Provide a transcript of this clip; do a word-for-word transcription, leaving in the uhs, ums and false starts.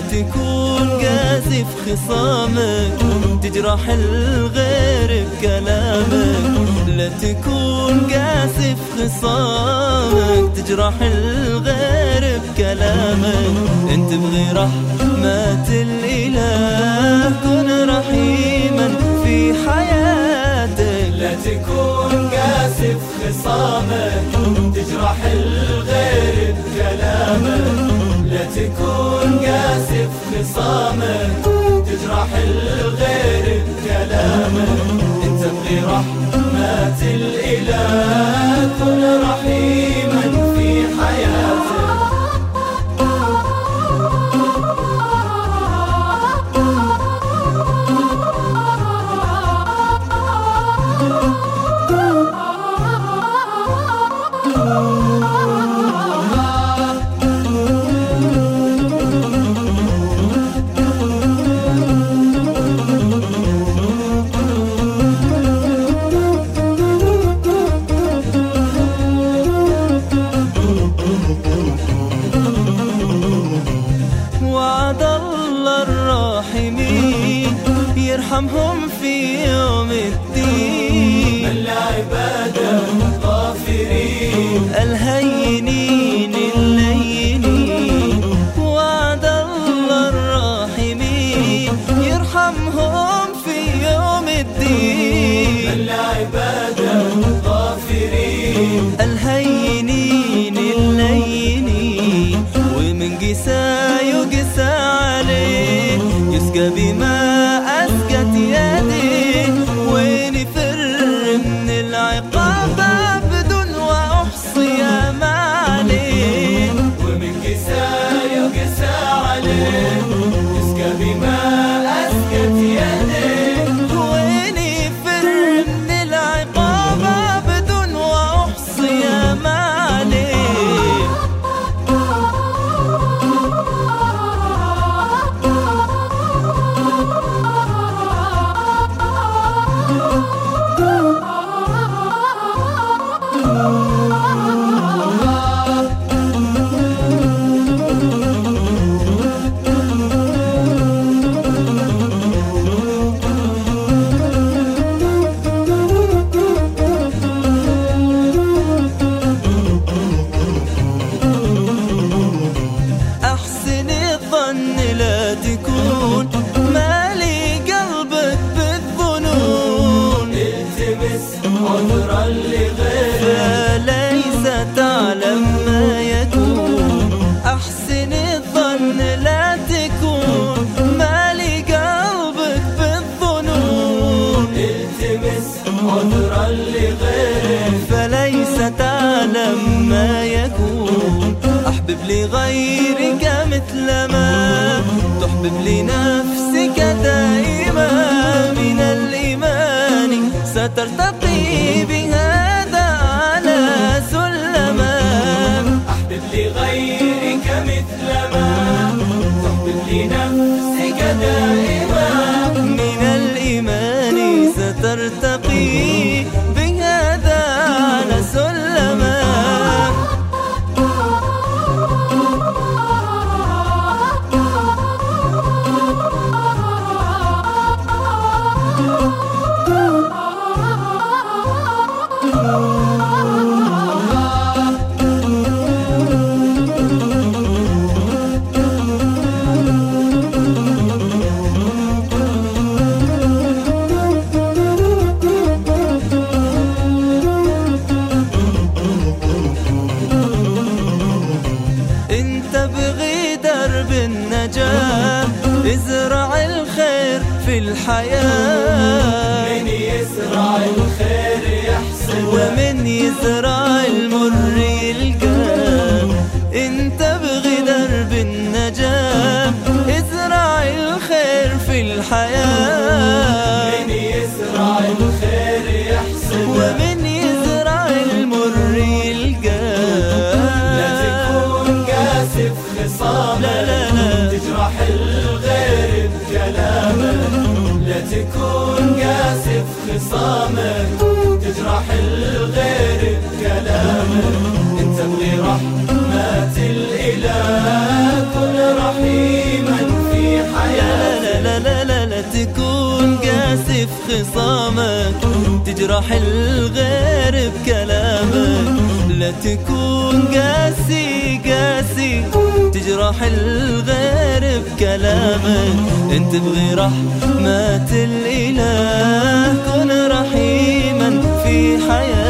تكون قاسي في خصامك تجرح الغير بكلامك. لا تكون قاسي في خصامك تجرح الغير بكلامك. انت تبغي رحمة الإله كن رحيما في حياتك. لا تكون قاسي في خصامك تجرح الغير بكلامك. لا تكون قاسي في خصامك تجرح الغير بكلامك. انت تبغي رحمة الإله كن رحيما في حياتك. وعد الله الراحمين يرحمهم في يوم الدين. من العبادة غافرين الهينين اللينين. وعد الله الراحمين يرحمهم في يوم الدين. من العبادة غافرين الهينين اللينين. ومن قسى يقسى عليه يسقى بما أسقت يديه. وين يفر من العقاب بدون وأحصي ما عليه. ومن قسى يقسى عليه يسقى بما أسقت يديه. وين يفر من العقاب بدون وأحصي ما عليه. أحسن الظن لا تكون مالي قلبك بالظنون. التمس عذرا لغيرك فليس تعلم ما يكون. أحسن الظن لا تكون مالي قلبك بالظنون. التمس عذرا لغيرك فليس تعلم ما يكون. أحبب لغيرك مثل ما تحبب لنفسك دائما. من الإيمان سترتقي بهذا على سلما. أحبب لغيرك مثل ما تحبب لنفسك دائما. من الإيمان سترتقي بهذا على سلما. النجاة ازرع الخير في الحياة. من يزرع الخير يحصد ومن يزرع المر يلقاه. انت ابغي درب النجاة ازرع الخير في الحياة. من يزرع الخير يحصد ومن يزرع المر يلقاه. لا تكون قاسي في خصامك لا لا لا تجرح الغير بكلامك. لا تكون قاسي في خصامك تجرح الغير بكلامك. انت تبغي رحمة الإله كن رحيما في خصامك، تجرح الغير بكلامك. لا تكون قاسي قاسي تجرح الغير بكلامك. انت تبغي رحمة الإله، كن رحيما في حياتك.